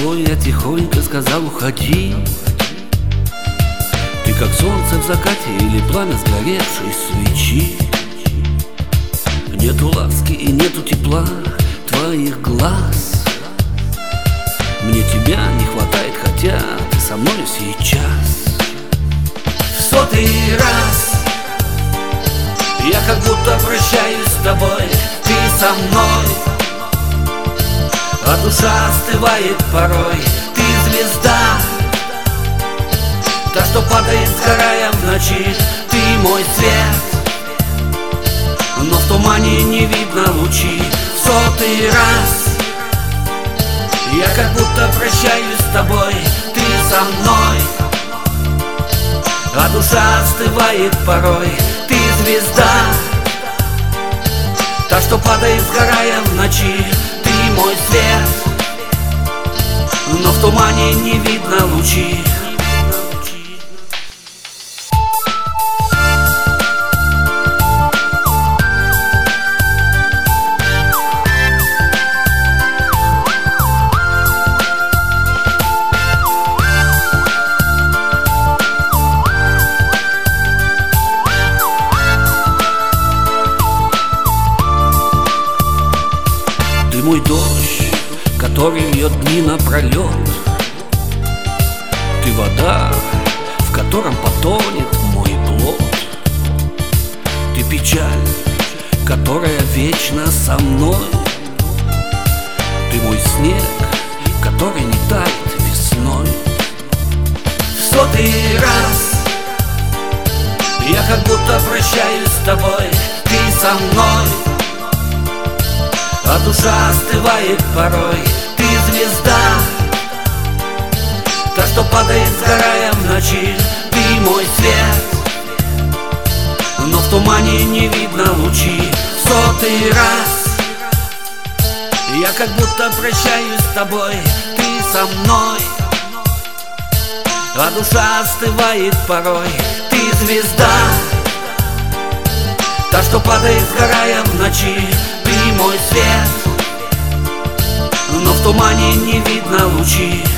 тобой я тихонько сказал уходи. Ты как солнце в закате или пламя сгоревшей свечи. Нету ласки и нету тепла твоих глаз. Мне тебя не хватает, хотя ты со мной сейчас. В 100-й раз я как будто прощаюсь с тобой, ты со мной. А душа остывает порой, ты звезда, та, что падает, сгорая в ночи. Ты мой свет, но в тумане не видно лучи. В 100-й раз я как будто прощаюсь с тобой, ты со мной. А душа остывает порой, ты звезда, та, что падает, сгорая в ночи. Ты мой свет, но в тумане не видно лучи. Ты мой дождь, который льет дни напролет. Ты вода, в котором потонет мой плод. Ты печаль, которая вечно со мной. Ты мой снег, который не тает весной. В 100-й раз я как будто прощаюсь с тобой, ты со мной. А душа остывает порой, ты звезда, та, что падает, сгорая в ночи. Ты мой свет, но в тумане не видно лучи. В 100-й раз я как будто прощаюсь с тобой, ты со мной. А душа остывает порой, ты звезда, та, что падает, сгорая в ночи. Ты мой свет, но в тумане не видно лучи.